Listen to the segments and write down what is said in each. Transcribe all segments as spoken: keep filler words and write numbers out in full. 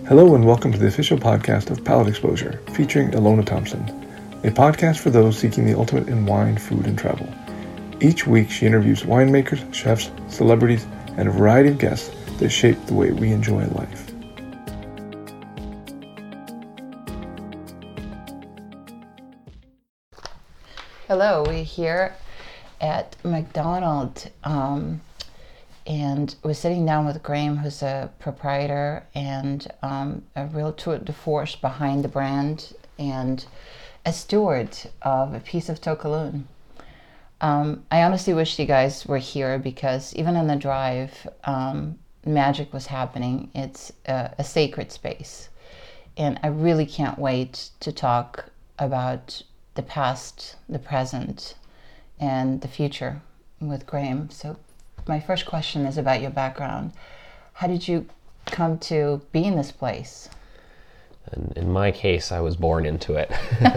Hello and welcome to the official podcast of Palate Exposure, featuring Ilona Thompson, a podcast for those seeking the ultimate in wine, food, and travel. Each week she interviews winemakers, chefs, celebrities, and a variety of guests that shape the way we enjoy life. Hello, we're here at McDonald's. Um, And we're sitting down with Graham, who's a proprietor and um, a real tour de force behind the brand and a steward of a piece of Tokalun. Um, I honestly wish you guys were here because even on the drive, um, magic was happening. It's a, a sacred space. And I really can't wait to talk about the past, the present, and the future with Graham. So my first question is about your background. How did you come to be in this place? And in my case, I was born into it.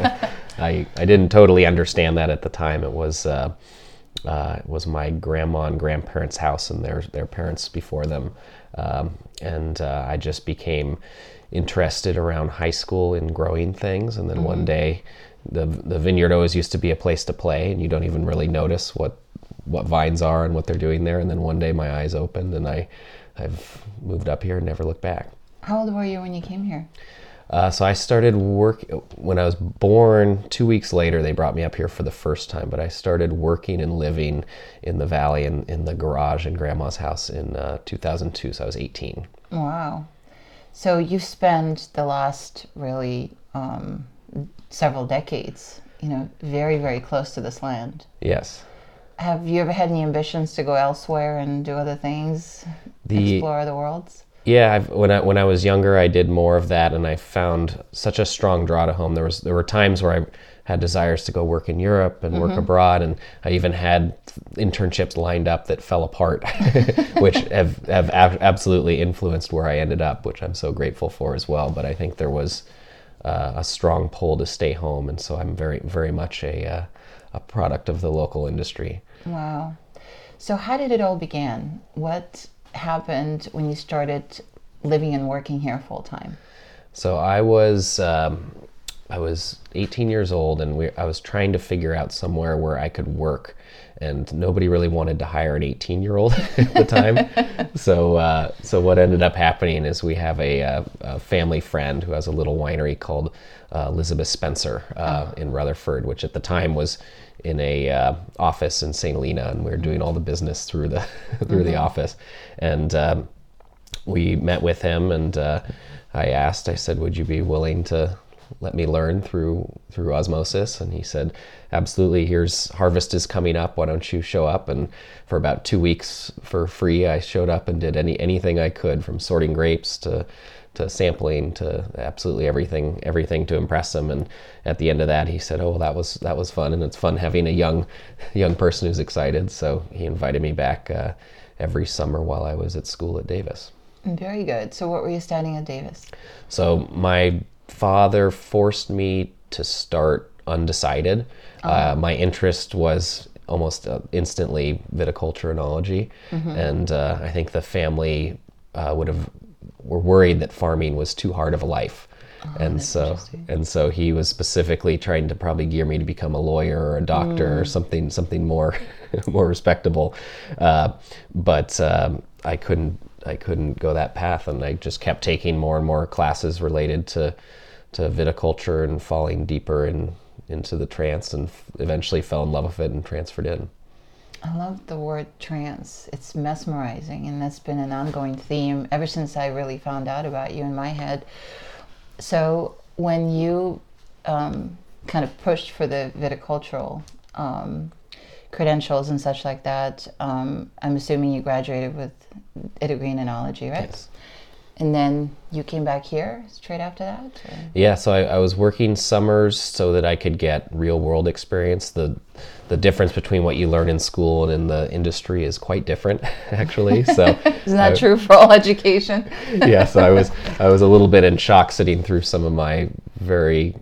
I I didn't totally understand that at the time. It was uh, uh, it was my grandma and grandparents' house and their their parents before them, um, and uh, I just became interested around high school in growing things. And then mm-hmm. one day, the the vineyard always used to be a place to play, and you don't even really notice what. what vines are and what they're doing there. And then one day my eyes opened and I, I've moved up here and never looked back. How old were you when you came here? Uh, so I started work, when I was born, two weeks later, they brought me up here for the first time, but I started working and living in the valley in, in the garage in Grandma's house in uh, two thousand two, so I was eighteen. Wow. So you've spent the last really um, several decades, you know, very, very close to this land. Yes. Have you ever had any ambitions to go elsewhere and do other things, the, explore other worlds? Yeah, I've, when I when I was younger, I did more of that, and I found such a strong draw to home. There was there were times where I had desires to go work in Europe and work mm-hmm. abroad, and I even had internships lined up that fell apart, which have have ab- absolutely influenced where I ended up, which I'm so grateful for as well. But I think there was uh, a strong pull to stay home, and so I'm very very much a uh, a product of the local industry. Wow. So how did it all begin? What happened when you started living and working here full time? So I was um, I was eighteen years old, and we, I was trying to figure out somewhere where I could work, and nobody really wanted to hire an eighteen-year-old at the time. so uh, so what ended up happening is we have a, a, a family friend who has a little winery called uh, Elizabeth Spencer uh, oh. in Rutherford, which at the time was in a uh, office in Saint Helena, and we were doing all the business through the through mm-hmm. the office. And um, we met with him, and uh, I asked, I said, would you be willing to let me learn through through osmosis? And he said, absolutely, here's harvest is coming up, why don't you show up? And for about two weeks for free, I showed up and did any anything I could, from sorting grapes to to sampling to absolutely everything everything to impress him. And at the end of that, he said, oh, well, that was that was fun, and it's fun having a young young person who's excited. So he invited me back uh, every summer while I was at school at Davis. Very good. So what were you studying at Davis? So my father forced me to start undecided. Oh. Uh, my interest was almost uh, instantly viticulture enology, mm-hmm. and uh, I think the family uh, would have were worried that farming was too hard of a life. Oh, and so and so he was specifically trying to probably gear me to become a lawyer or a doctor mm. or something something more more respectable. Uh, but um, I couldn't I couldn't go that path, and I just kept taking more and more classes related to to viticulture and falling deeper in into the trance, and f- eventually fell in love with it and transferred in. I love the word trance. It's mesmerizing, and that's been an ongoing theme ever since I really found out about you in my head. So when you um, kind of pushed for the viticultural um, credentials and such like that, um, I'm assuming you graduated with a degree in enology, right? Yes. And then you came back here straight after that? Or? Yeah, so I, I was working summers so that I could get real world experience. The the difference between what you learn in school and in the industry is quite different, actually. So isn't that I, true for all education? Yeah, so I was I was a little bit in shock sitting through some of my very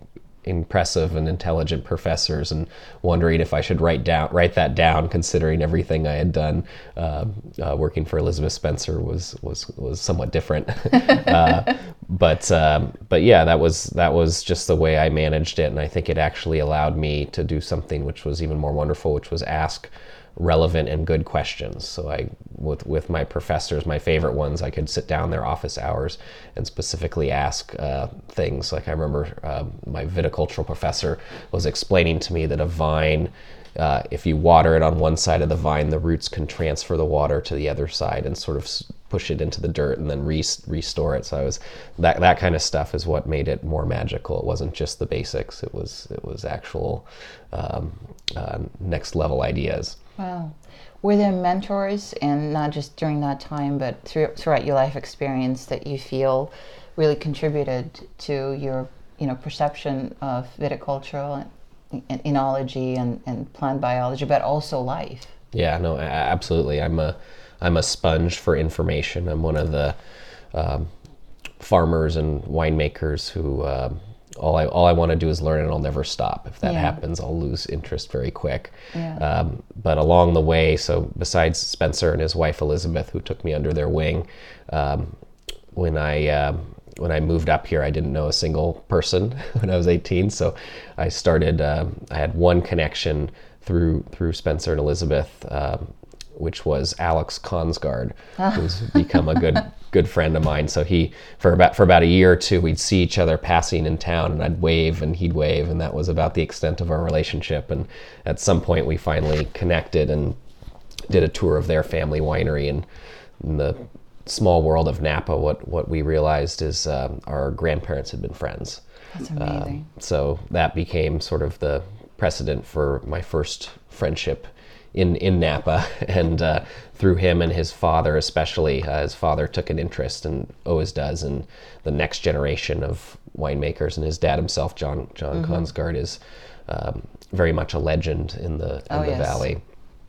impressive and intelligent professors, and wondering if I should write down write that down, considering everything I had done. Uh, uh, working for Elizabeth Spencer was was was somewhat different, uh, but um, but yeah, that was that was just the way I managed it, and I think it actually allowed me to do something which was even more wonderful, which was ask relevant and good questions. So I, with with my professors, my favorite ones, I could sit down their office hours and specifically ask uh, things. Like I remember uh, my viticultural professor was explaining to me that a vine, uh, if you water it on one side of the vine, the roots can transfer the water to the other side and sort of push it into the dirt and then re- restore it. So I was that that kind of stuff is what made it more magical. It wasn't just the basics. It was it was actual um, uh, next level ideas. Wow. Were there mentors, and not just during that time, but through, throughout your life experience, that you feel really contributed to your, you know, perception of viticultural and, and enology and, and plant biology, but also life? Yeah, no, absolutely. I'm a I'm a sponge for information. I'm one of the um, farmers and winemakers who uh, all I all I want to do is learn, and I'll never stop. If that Yeah. happens, I'll lose interest very quick. Yeah. Um, but along the way, so besides Spencer and his wife Elizabeth, who took me under their wing, um, when I um, when I moved up here, I didn't know a single person when I was eighteen. So I started. Um, I had one connection through through Spencer and Elizabeth, um, which was Alex Konsgaard, who's become a good good friend of mine. So he, for about for about a year or two, we'd see each other passing in town, and I'd wave and he'd wave, and that was about the extent of our relationship. And at some point, we finally connected and did a tour of their family winery. And in the small world of Napa, what what we realized is um, our grandparents had been friends. That's amazing. Um, so that became sort of the precedent for my first friendship in, in Napa, and uh, through him and his father especially, uh, his father took an interest, and always does, in the next generation of winemakers, and his dad himself, John John mm-hmm. Konsgaard, is um, very much a legend in the in oh, the yes. valley,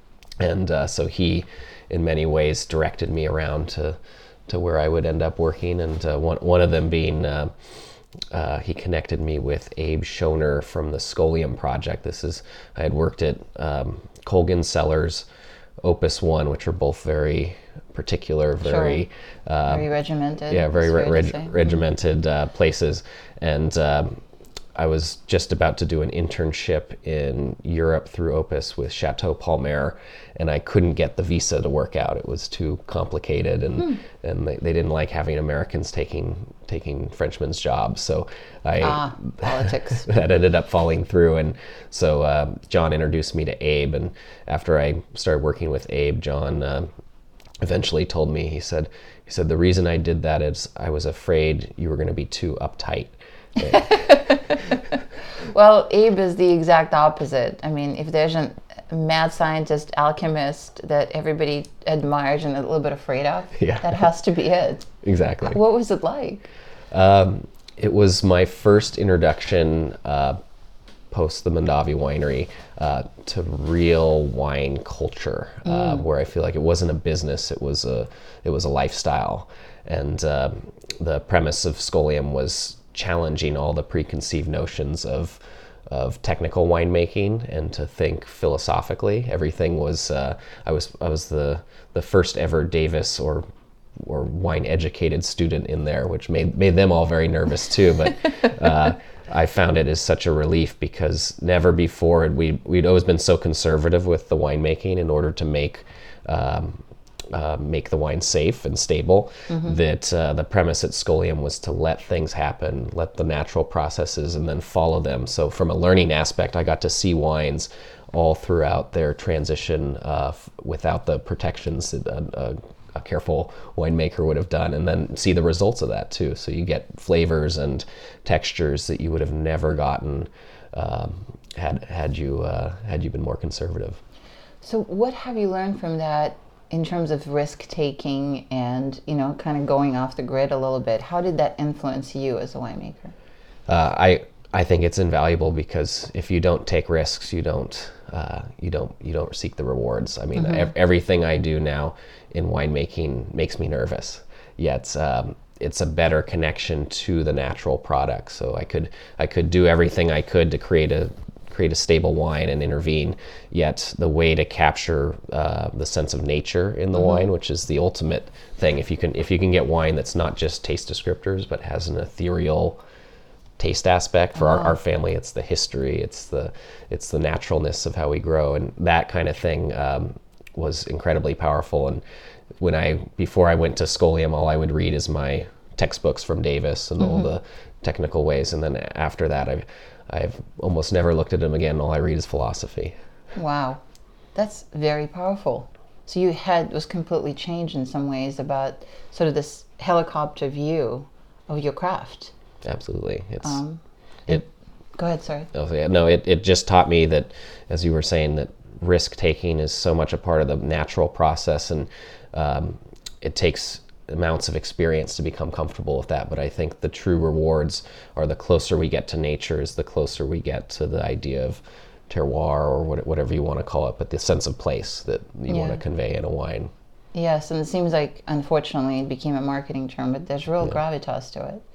and uh, so he, in many ways, directed me around to to where I would end up working, and uh, one one of them being. Uh, Uh, he connected me with Abe Schoner from the Scholium Project. This is, I had worked at um, Colgan Cellars, Opus One, which are both very particular, very... Sure. Uh, very regimented. Yeah, very re- reg- say. regimented uh, places. And um, I was just about to do an internship in Europe through Opus with Chateau Palmer, and I couldn't get the visa to work out. It was too complicated, and hmm. and they, they didn't like having Americans taking taking Frenchmen's jobs. So I ah, politics. that ended up falling through, and so uh, John introduced me to Abe, and after I started working with Abe, John uh, eventually told me, he said, he said the reason I did that is I was afraid you were going to be too uptight. Well, Abe is the exact opposite. I mean, if there's a mad scientist, alchemist that everybody admires and a little bit afraid of, yeah. that has to be it. Exactly. What was it like? Um, it was my first introduction uh, post the Mondavi Winery uh, to real wine culture, uh, mm. where I feel like it wasn't a business; it was a it was a lifestyle, and uh, the premise of Scholium was challenging all the preconceived notions of of technical winemaking and to think philosophically. Everything was uh, I was I was the the first ever Davis or or wine educated student in there, which made made them all very nervous too. But uh, I found it as such a relief, because never before had we we'd always been so conservative with the winemaking in order to make um, Uh, make the wine safe and stable, mm-hmm. that uh, the premise at Scholium was to let things happen, let the natural processes, and then follow them. So from a learning aspect, I got to see wines all throughout their transition uh, f- without the protections that a, a, a careful winemaker would have done, and then see the results of that too. So you get flavors and textures that you would have never gotten um, had had you uh, had you been more conservative. So what have you learned from that in terms of risk taking and, you know, kind of going off the grid a little bit? How did that influence you as a winemaker? Uh, I I think it's invaluable, because if you don't take risks, you don't uh, you don't you don't seek the rewards. I mean, mm-hmm. ev- everything I do now in winemaking makes me nervous. Yet um, it's a better connection to the natural product. So I could I could do everything I could to create a create a stable wine and intervene, yet the way to capture uh, the sense of nature in the mm-hmm. wine, which is the ultimate thing. If you can if you can get wine that's not just taste descriptors but has an ethereal taste aspect. For uh-huh. our, our family, it's the history, it's the it's the naturalness of how we grow, and that kind of thing um, was incredibly powerful. And when I before I went to Scholium, all I would read is my textbooks from Davis and mm-hmm. all the technical ways, and then after that I've I've almost never looked at them again. All I read is philosophy. Wow, that's very powerful. So your head was completely changed in some ways about sort of this helicopter view of your craft. Absolutely. It's um, it, it. Go ahead. Sorry. Oh yeah. No. It it just taught me that, as you were saying, that risk taking is so much a part of the natural process, and um, it takes amounts of experience to become comfortable with that. But I think the true rewards are the closer we get to nature, is the closer we get to the idea of terroir, or what, whatever you want to call it, but the sense of place that you yeah. want to convey in a wine. Yes, and it seems like, unfortunately, it became a marketing term, but there's real yeah. gravitas to it.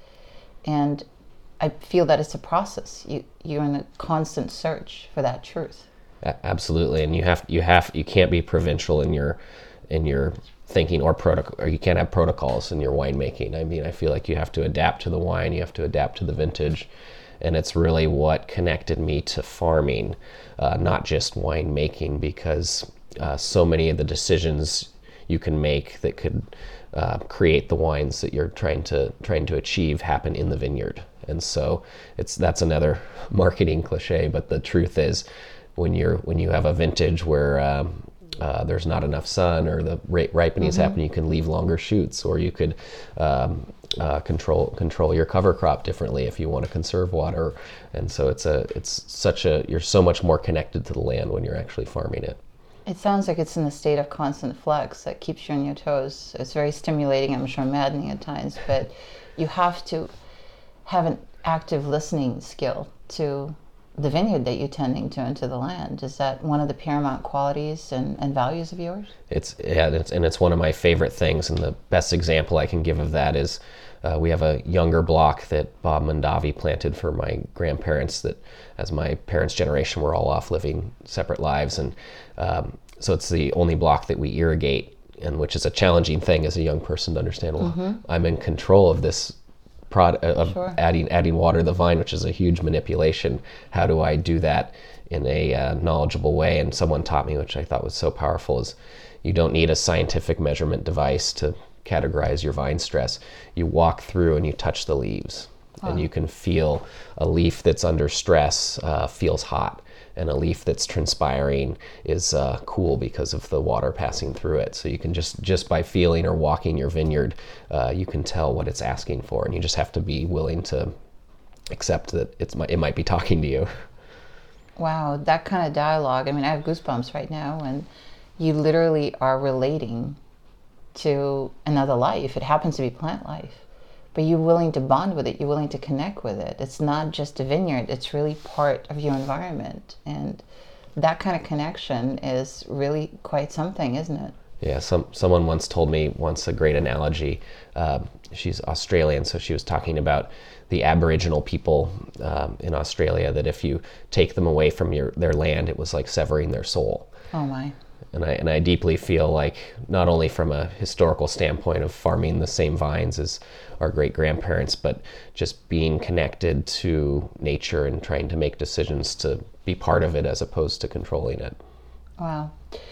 And I feel that it's a process. You, you're in a constant search for that truth. A- absolutely, and you have you have you can't be provincial in your in your thinking or protocol, or you can't have protocols in your winemaking. I mean, I feel like you have to adapt to the wine, you have to adapt to the vintage, and it's really what connected me to farming, uh, not just winemaking, because uh, so many of the decisions you can make that could uh, create the wines that you're trying to trying to achieve happen in the vineyard. And so it's that's another marketing cliche, but the truth is, when you're when you have a vintage where um, Uh, there's not enough sun, or the ra- ripening is mm-hmm. happening, you can leave longer shoots, or you could um, uh, control control your cover crop differently if you want to conserve water. And so it's a it's such a you're so much more connected to the land when you're actually farming it. It sounds like it's in a state of constant flux that keeps you on your toes. It's very stimulating, I'm sure maddening at times, but you have to have an active listening skill to the vineyard that you're tending to and to the land. Is that one of the paramount qualities and, and values of yours? It's yeah, it's, and it's one of my favorite things. And the best example I can give of that is uh, we have a younger block that Bob Mondavi planted for my grandparents. That, as my parents' generation were all off living separate lives, and um, so it's the only block that we irrigate, and which is a challenging thing as a young person to understand. Well, mm-hmm. I'm in control of this. Product of sure. adding adding water to the vine, which is a huge manipulation. How do I do that in a uh, knowledgeable way? And someone taught me, which I thought was so powerful, is you don't need a scientific measurement device to categorize your vine stress. You walk through and you touch the leaves, oh. and you can feel a leaf that's under stress uh, feels hot, and a leaf that's transpiring is uh, cool because of the water passing through it. So you can just, just by feeling or walking your vineyard, uh, you can tell what it's asking for, and you just have to be willing to accept that it's it might be talking to you. Wow, that kind of dialogue. I mean, I have goosebumps right now, and you literally are relating to another life. It happens to be plant life. But you're willing to bond with it, you're willing to connect with it. It's not just a vineyard, it's really part of your environment. And that kind of connection is really quite something, isn't it? Yeah, some someone once told me once a great analogy. Um, she's Australian, so she was talking about the Aboriginal people um, in Australia, that if you take them away from your their land, it was like severing their soul. Oh my. And I and I deeply feel like, not only from a historical standpoint of farming the same vines as our great-grandparents, but just being connected to nature and trying to make decisions to be part of it as opposed to controlling it. Wow.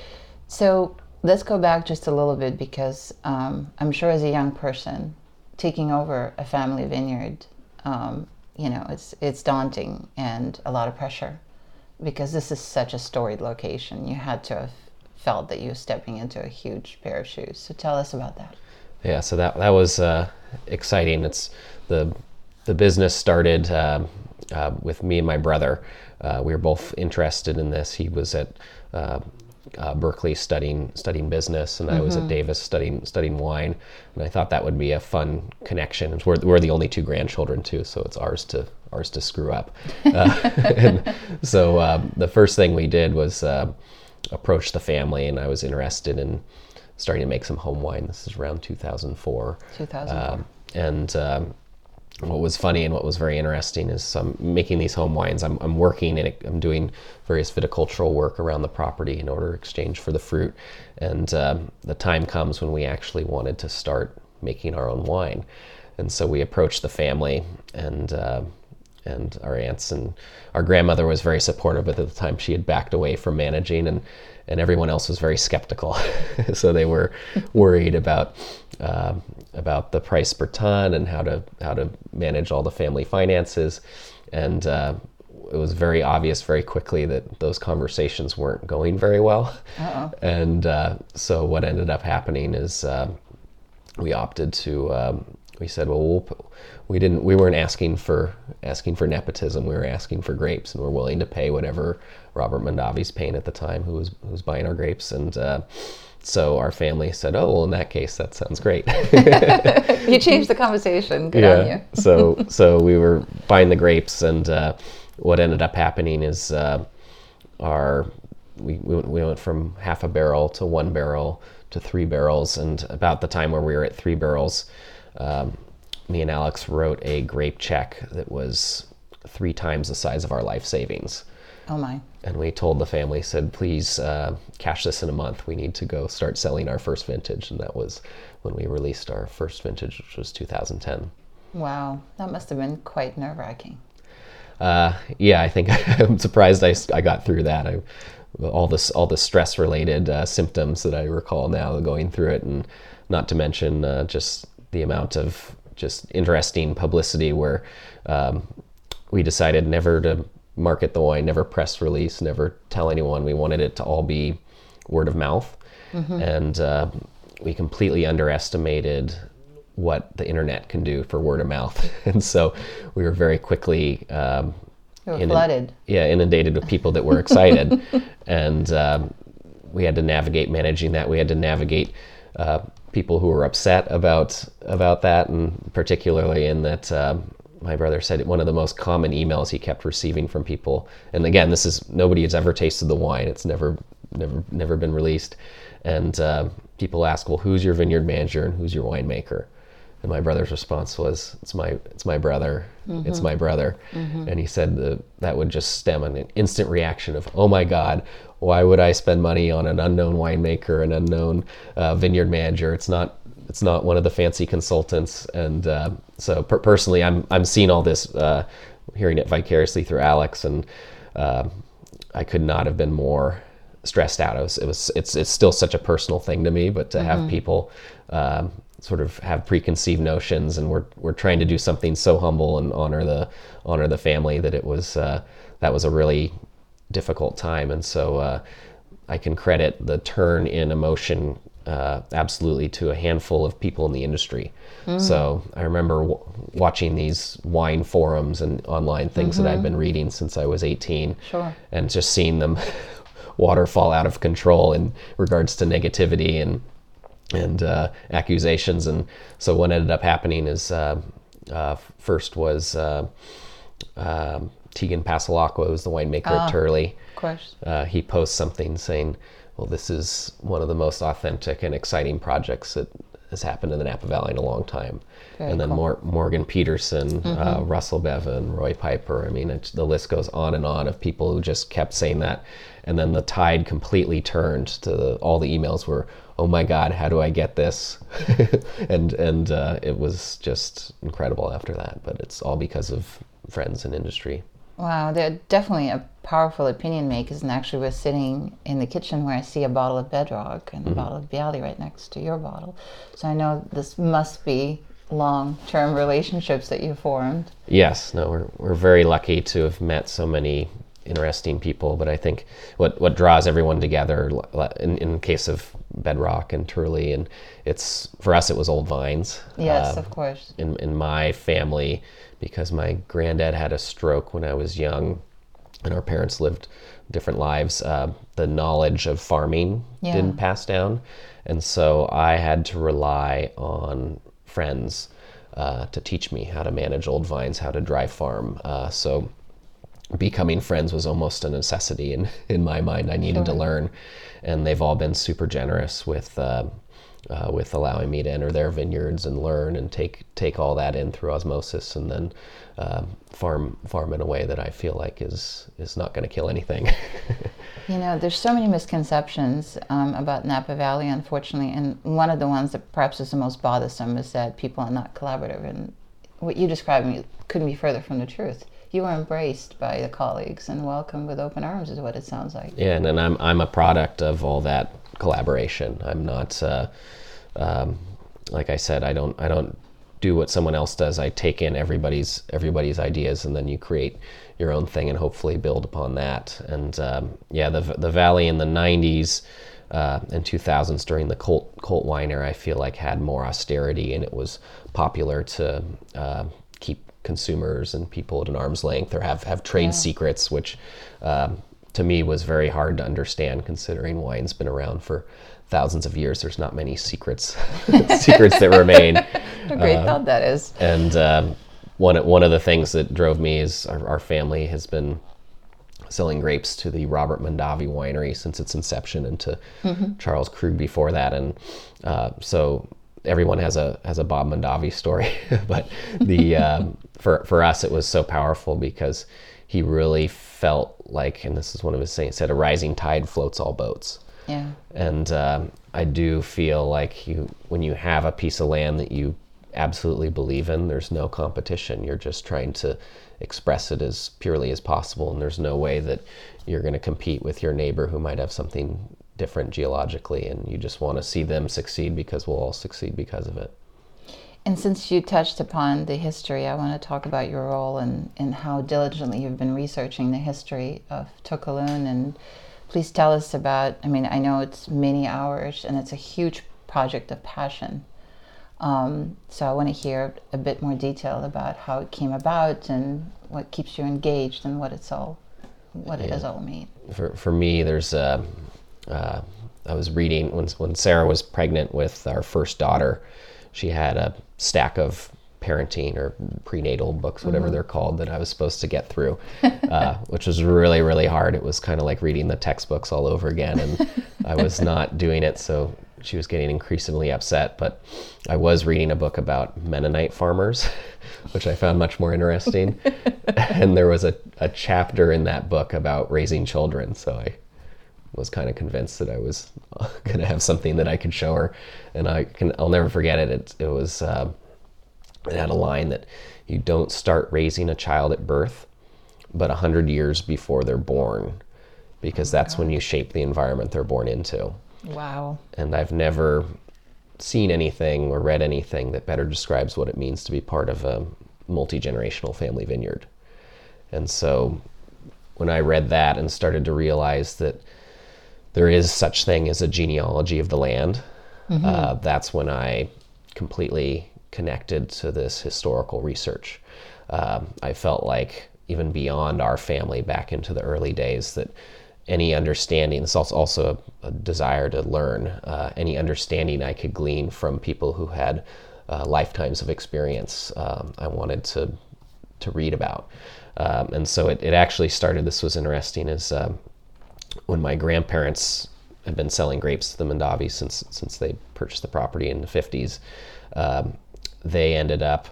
So let's go back just a little bit, because um, I'm sure as a young person, taking over a family vineyard, um, you know, it's it's daunting and a lot of pressure, because this is such a storied location. You had to have felt that you were stepping into a huge pair of shoes. So tell us about that. Yeah, so that that was uh, exciting. It's the the business started um, uh, with me and my brother. Uh, we were both interested in this. He was at uh, uh, Berkeley studying studying business, and mm-hmm. I was at Davis studying studying wine. And I thought that would be a fun connection. We're we're the only two grandchildren too, so it's ours to ours to screw up. Uh, and so um, the first thing we did was Uh, approach the family, and I was interested in starting to make some home wine. This is around two thousand four. two thousand four. Um, and um, what was funny and what was very interesting is I'm making these home wines. I'm, I'm working and I'm doing various viticultural work around the property in order to exchange for the fruit. And um, the time comes when we actually wanted to start making our own wine. And so we approached the family, and uh, and our aunts and our grandmother was very supportive, but at the time she had backed away from managing, and, and everyone else was very skeptical. So they were worried about uh, about the price per ton and how to how to manage all the family finances. And uh, it was very obvious very quickly that those conversations weren't going very well. Uh-oh. And uh, so what ended up happening is uh, we opted to, um, we said, well, we'll we didn't, we weren't asking for asking for nepotism. We were asking for grapes, and we're willing to pay whatever Robert Mondavi's paying at the time, who was who was buying our grapes. And uh, so our family said, oh, well, in that case, that sounds great. You changed the conversation. Good yeah. on you. so so we were buying the grapes, and uh, what ended up happening is uh, our we, we we went from half a barrel to one barrel to three barrels, and about the time where we were at three barrels, um, me and Alex wrote a grape check that was three times the size of our life savings. Oh my. And we told the family, said, please uh, cash this in a month. We need to go start selling our first vintage. And that was when we released our first vintage, which was two thousand ten. Wow, that must have been quite nerve-wracking. Uh, yeah, I think I'm surprised I, I got through that. I, all this, all the stress-related uh, symptoms that I recall now going through it, and not to mention uh, just the amount of just interesting publicity where um, we decided never to market the wine, never press release, never tell anyone. We wanted it to all be word of mouth. Mm-hmm. And uh, we completely underestimated what the internet can do for word of mouth. And so we were very quickly um, you were inund- flooded. Yeah, inundated with people that were excited. And um, we had to navigate managing that. We had to navigate uh, people who were upset about about that, and particularly in that uh, my brother said one of the most common emails he kept receiving from people, and again, this is, nobody has ever tasted the wine. It's never, never, never been released. And uh, people ask, well, who's your vineyard manager and who's your winemaker? And my brother's response was, it's my, it's my brother. Mm-hmm. It's my brother. Mm-hmm. And he said that that would just stem an instant reaction of, oh my God, why would I spend money on an unknown winemaker, an unknown uh, vineyard manager? It's not, it's not one of the fancy consultants. And uh, so per- personally, I'm I'm seeing all this, uh, hearing it vicariously through Alex, and uh, I could not have been more stressed out. It was, it was it's it's still such a personal thing to me, but to mm-hmm. have people um, sort of have preconceived notions, and we're we're trying to do something so humble and honor the honor the family, that it was uh, that was a really difficult time. And so uh, I can credit the turn in emotion uh, absolutely to a handful of people in the industry. Mm. So I remember w- watching these wine forums and online things mm-hmm. that I'd been reading since I was eighteen, sure. and just seeing them waterfall out of control in regards to negativity and and uh, accusations. And so what ended up happening is uh, uh, first was uh, um, Tegan Pasalacqua, who's the winemaker ah, at Turley. Of course. Uh, he posts something saying, well, this is one of the most authentic and exciting projects that has happened in the Napa Valley in a long time. Very and then cool. Mor- Morgan Peterson, Mm-hmm. uh, Russell Bevan, Roy Piper. I mean, it, the list goes on and on of people who just kept saying that. And then the tide completely turned to the, all the emails were, oh my God, how do I get this? and and uh, it was just incredible after that. But it's all because of friends in industry. Wow, they're definitely a powerful opinion makers. And actually, we're sitting in the kitchen where I see a bottle of Bedrock and mm-hmm. a bottle of Bialy right next to your bottle. So I know this must be long-term relationships that you formed. Yes, no, we're we're very lucky to have met so many interesting people. But I think what what draws everyone together, in in the case of Bedrock and Turley, and it's for us it was Old Vines. Yes, uh, of course. In in my family, because my granddad had a stroke when I was young, and our parents lived different lives, uh, the knowledge of farming yeah. didn't pass down. And so I had to rely on friends uh, to teach me how to manage Old Vines, how to dry farm. Uh, so becoming friends was almost a necessity in, in my mind. I needed sure. to learn. And they've all been super generous with uh, uh, with allowing me to enter their vineyards and learn and take take all that in through osmosis, and then uh, farm farm in a way that I feel like is is not going to kill anything. You know, there's so many misconceptions um, about Napa Valley, unfortunately, and one of the ones that perhaps is the most bothersome is that people are not collaborative. And what you described me couldn't be further from the truth. You were embraced by the colleagues and welcomed with open arms, is what it sounds like. Yeah, and, and I'm I'm a product of all that collaboration. I'm not, uh, um, like I said, I don't I don't do what someone else does. I take in everybody's everybody's ideas, and then you create your own thing and hopefully build upon that. And um, yeah, the the Valley in the nineties uh, and two thousands during the cult cult wine era, I feel like had more austerity, and it was popular to uh, keep consumers and people at an arm's length, or have have trade yeah. secrets, which um, to me was very hard to understand, considering wine's been around for thousands of years. There's not many secrets secrets that remain. What a great uh, thought that is. And um, one one of the things that drove me is our, our family has been selling grapes to the Robert Mondavi winery since its inception, and to mm-hmm. Charles Krug before that. And uh, so everyone has a has a Bob Mondavi story, but the um, for for us it was so powerful because he really felt like, and this is one of his sayings, said, "A rising tide floats all boats." Yeah. And um, I do feel like you, when you have a piece of land that you absolutely believe in, there's no competition. You're just trying to express it as purely as possible, and there's no way that you're going to compete with your neighbor who might have something different geologically, and you just want to see them succeed because we'll all succeed because of it. And since you touched upon the history, I want to talk about your role and, and how diligently you've been researching the history of Tokelauns. And please tell us about, I mean, I know it's many hours and it's a huge project of passion. Um, so I want to hear a bit more detail about how it came about and what keeps you engaged and what it's all, what it yeah. does all mean. For for me, there's, uh, uh, I was reading, when, when Sarah was pregnant with our first daughter, she had a stack of parenting or prenatal books, whatever mm-hmm. they're called, that I was supposed to get through, uh, which was really, really hard. It was kind of like reading the textbooks all over again, and I was not doing it, so she was getting increasingly upset. But I was reading a book about Mennonite farmers, which I found much more interesting. And there was a, a chapter in that book about raising children, so I was kind of convinced that I was going to have something that I could show her. And I can, I'll never forget it. It, it was, uh, it had a line that you don't start raising a child at birth, but a hundred years before they're born, because that's when you shape the environment they're born into. Wow. And I've never seen anything or read anything that better describes what it means to be part of a multi-generational family vineyard. And so when I read that and started to realize that there is such thing as a genealogy of the land, mm-hmm. uh, that's when I completely connected to this historical research. Um, I felt like even beyond our family, back into the early days, that any understanding, this is also a, a desire to learn, uh, any understanding I could glean from people who had uh, lifetimes of experience, um, I wanted to to read about. Um, and so it, it actually started, this was interesting, is um, when my grandparents had been selling grapes to the Mondavi since since they purchased the property in the fifties, um, they ended up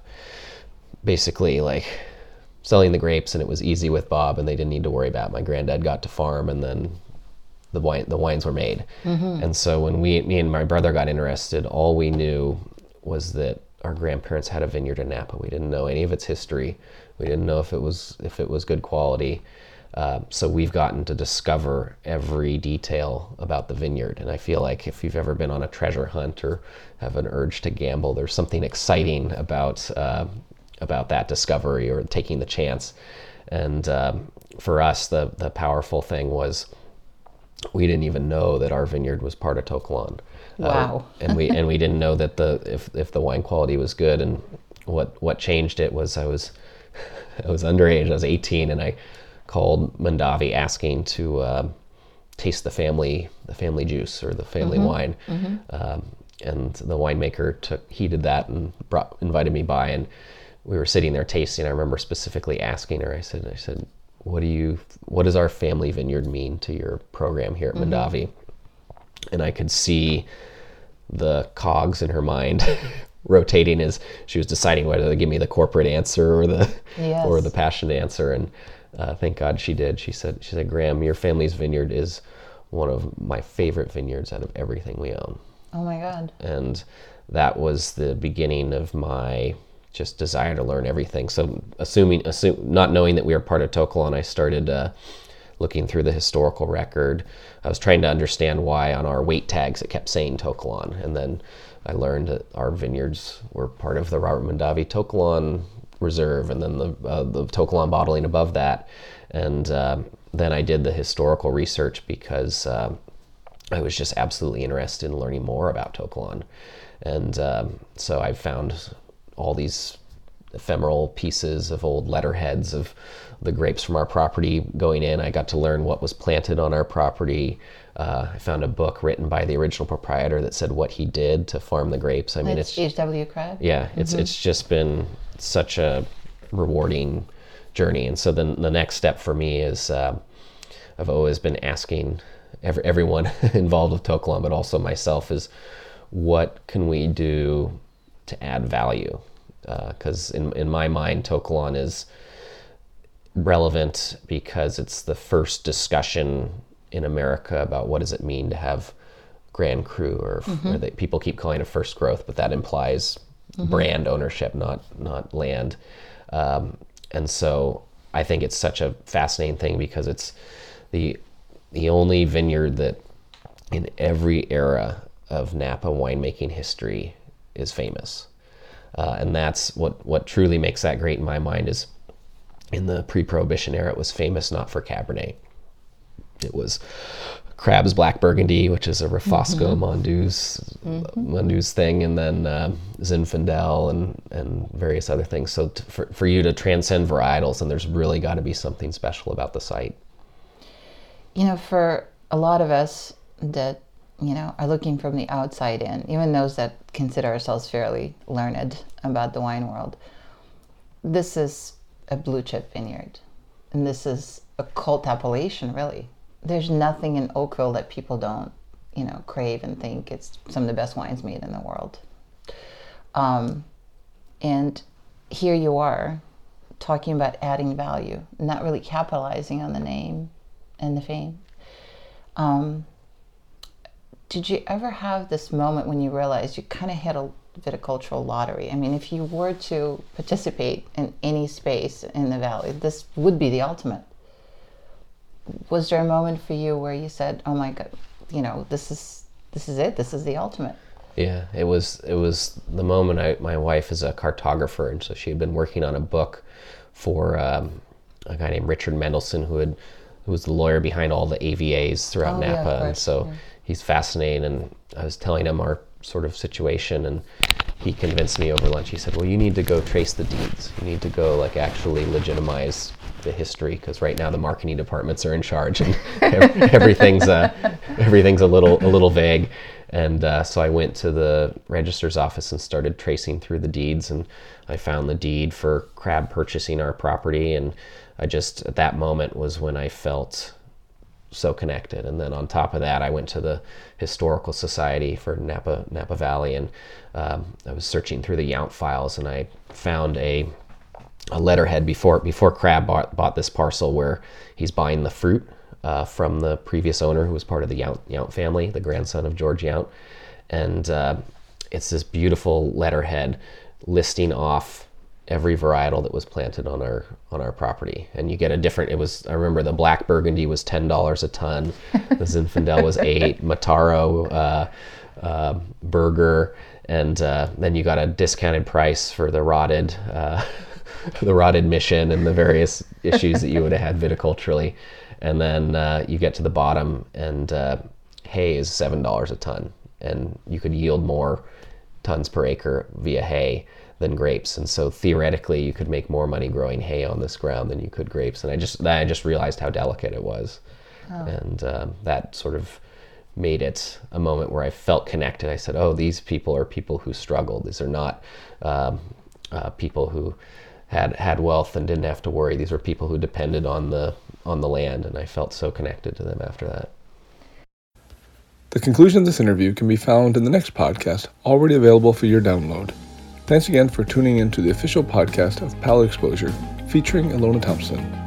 basically like selling the grapes, and it was easy with Bob, and they didn't need to worry about it. My granddad got to farm, and then the wine the wines were made. Mm-hmm. And so when we me and my brother got interested, all we knew was that our grandparents had a vineyard in Napa. We didn't know any of its history. We didn't know if it was if it was good quality. Uh, so we've gotten to discover every detail about the vineyard. And I feel like if you've ever been on a treasure hunt or have an urge to gamble, there's something exciting about uh, about that discovery or taking the chance. And um, for us, the the powerful thing was we didn't even know that our vineyard was part of Tokelauns. Wow. Uh, and we and we didn't know that the if if the wine quality was good. And what what changed it was I was I was underage. I was eighteen, and I called Mondavi asking to uh, taste the family the family juice or the family mm-hmm. wine. Mm-hmm. Um, and the winemaker took heeded that and brought invited me by, and we were sitting there tasting. I remember specifically asking her. I said, I said, what do you what does our family vineyard mean to your program here at mm-hmm. Mondavi? And I could see the cogs in her mind rotating as she was deciding whether to give me the corporate answer or the Yes. or the passionate answer. And uh, thank God she did. She said, she said, Graham, your family's vineyard is one of my favorite vineyards out of everything we own. Oh my God. And that was the beginning of my just desire to learn everything. So assuming, assume, not knowing that we were part of To Kalon, I started uh, looking through the historical record. I was trying to understand why on our weight tags it kept saying To Kalon. And then I learned that our vineyards were part of the Robert Mondavi To Kalon Reserve, and then the uh, the To Kalon bottling above that. And uh, then I did the historical research because uh, I was just absolutely interested in learning more about To Kalon. And um, so I found all these ephemeral pieces of old letterheads of the grapes from our property going in. I got to learn what was planted on our property. Uh, I found a book written by the original proprietor that said what he did to farm the grapes. I mean, It's it's H W Crab? yeah, it's Mm-hmm. it's just been such a rewarding journey. And so then the next step for me is uh, I've always been asking every, everyone involved with To Kalon, but also myself, is what can we do to add value? Because uh, in in my mind, To Kalon is relevant because it's the first discussion in America about what does it mean to have Grand Cru, or, mm-hmm. or they, people keep calling it first growth, but that implies mm-hmm. brand ownership, not not land. Um, and so I think it's such a fascinating thing because it's the the only vineyard that in every era of Napa winemaking history is famous. Uh, and that's what, what truly makes that great in my mind is in the pre-Prohibition era, it was famous not for Cabernet. It was Crab's Black Burgundy, which is a Refosco mm-hmm. Mondouse, mm-hmm. Mondouse thing, and then uh, Zinfandel and, and various other things. So t- for, for you to transcend varietals, and there's really got to be something special about the site. You know, for a lot of us that, you know, are looking from the outside in, even those that consider ourselves fairly learned about the wine world, this is a blue chip vineyard. And this is a cult appellation, really. There's nothing in Oakville that people don't, you know, crave and think it's some of the best wines made in the world. Um, and here you are talking about adding value, not really capitalizing on the name and the fame. Um, did you ever have this moment when you realized you kind of hit a viticultural lottery? I mean, if you were to participate in any space in the valley, this would be the ultimate. Was there a moment for you where you said, "Oh my God, you know, this is this is it. This is the ultimate"? Yeah, it was. It was the moment. I, my wife is a cartographer, and so she had been working on a book for um, a guy named Richard Mendelson, who had who was the lawyer behind all the A V As throughout oh, Napa, yeah, and so yeah. he's fascinating. And I was telling him our sort of situation, and he convinced me over lunch. He said, "Well, you need to go trace the deeds. You need to go like actually legitimize the history, because right now the marketing departments are in charge, and everything's uh, everything's a little a little vague." And uh, so I went to the registrar's office and started tracing through the deeds, and I found the deed for Crab purchasing our property, and I just at that moment was when I felt so connected. And then on top of that, I went to the Historical Society for Napa Napa Valley, and um, I was searching through the Yount files, and I found a a letterhead before before Crab bought, bought this parcel where he's buying the fruit uh, from the previous owner, who was part of the Yount, Yount family, the grandson of George Yount. And uh, it's this beautiful letterhead listing off every varietal that was planted on our on our property. And you get a different, it was, I remember the Black Burgundy was ten dollars a ton, the Zinfandel was eight, Mataro, uh, uh, Burger, and uh, then you got a discounted price for the rotted uh, the rotted Mission and the various issues that you would have had viticulturally. And then uh, you get to the bottom, and uh, hay is seven dollars a ton, and you could yield more tons per acre via hay than grapes. And so theoretically you could make more money growing hay on this ground than you could grapes. And I just I just realized how delicate it was. Oh. And uh, that sort of made it a moment where I felt connected. I said, oh, these people are people who struggled. These are not um, uh, people who had had wealth and didn't have to worry. These were people who depended on the on the land, and I felt so connected to them after that. The conclusion of this interview can be found in the next podcast, already available for your download. Thanks again for tuning in to the official podcast of Palate Exposure, featuring Ilona Thompson.